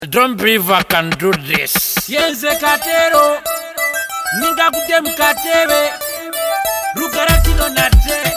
Don't believe I can do this. Yenze katero ninga kute mkatebe Rugaratino nate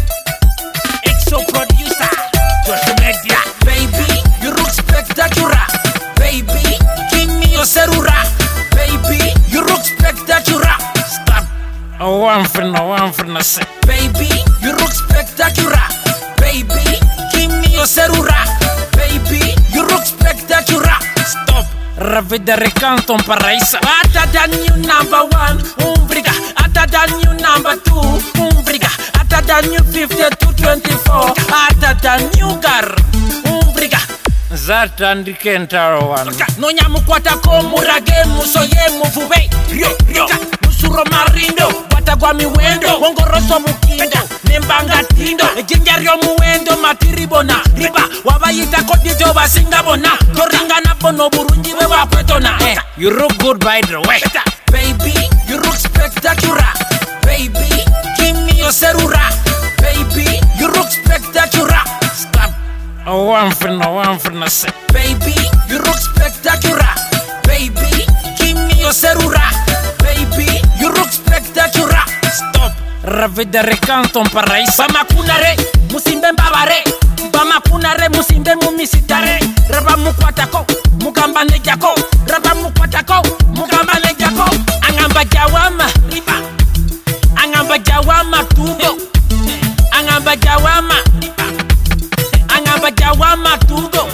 Exo producer Josh Media. Baby, you look spectacular. Baby, give me your serura. Baby, you look spectacular. Stop. One for no say. Baby, you look spectacular. Baby, give me your serura. Baby, you look spectacular. Stop. Ravida recanto un paraíso. Other than you number one, umbriga. Other than you number two, umbriga. Other than you 50 to 24. Other than you girl, umbriga. Zata ndikentaro one. Nonya mukwata ko murage musoye muvube. Rio musuro marindo. Watagwa miwendo. Wongoroso mukindo. Nembanga tindo. Jinjario muwendo matiribona. Riba wabayita kodito basingabona. Koringana bono burunji we wapetona. You look good by the way. Baby, you look spectacular. Baby, give me your serura. Baby, you look spectacular. Stop. One for no say. Baby, you look spectacular. Baby, give me your serura. Baby, you look spectacular. Stop. Ravida recanto un paraíso. Bamakunare, musimbe mbabare. Bamakunare, musimbe mumisitare. Raba mukwatako, mukambane jako. Raba mukwatako, mukambane jako. Angamba jawama, riba. Angamba jawama tubo. Angamba jawama, riba. Angamba jawama tubo.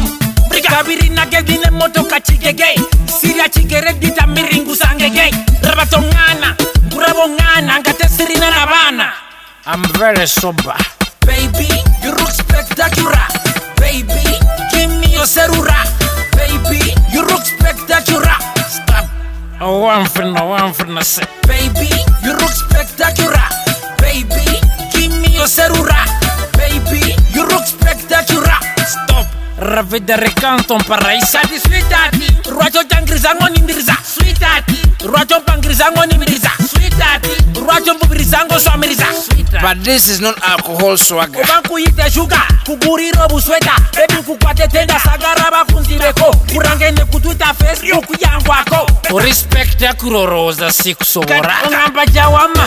Kabiri nagedine moto kachigege. Siria chigere dita miringu sangege. Raba tongana, burabo ngana. Angate sirina nabana. I'm very sober. Baby, you look spectacular. Baby, give me your serura. Baby, you look spectacular. Stop. One for no say. Baby, you look spectacular. Baby, give me your serura. Baby, you look spectacular. Stop. Ravida recanto un paraíso. Daddy, sweet daddy, Rajo Tangrizango Nimiriza. Sweet daddy, Rajo Pangrizango Nimiriza. Sweet daddy, Rajo Bubrizango Swamiriza. But this is not alcohol swagger. Kubanku ite sugar, kuguriro busweta. Baby kukwate tenda sagaraba kunzibeko. Kurangene kututa Facebook yangu ako. Respect ya kuroroza siku sobora. Ongamba jawama.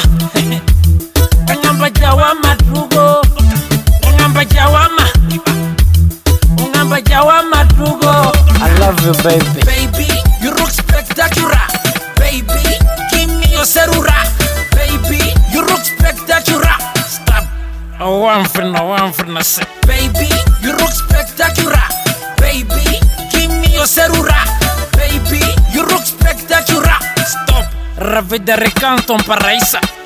Ongamba jawama drugo. Ongamba jawama. Ongamba jawama drugo. I love you baby. Baby, you look spectacular. Baby, give me your serura. Baby, you look spectacular. Stop. One for no say. Baby, you look spectacular. Baby, give me your serura. Baby, you look spectacular. Stop. Ravida recanto un paraíso.